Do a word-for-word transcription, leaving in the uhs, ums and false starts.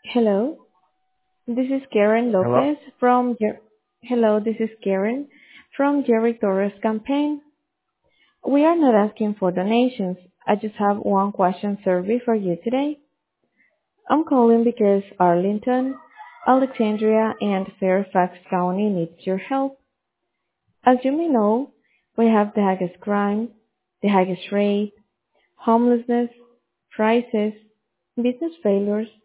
Hello, this is Karen Hello? Lopez from Jer- Hello, this is Karen from Jerry Torres campaign. We are not asking for donations. I just have one question survey for you today. I'm calling because Arlington, Alexandria, and Fairfax County needs your help. As you may know, we have the highest crime, the highest rate, homelessness, prices, business failures,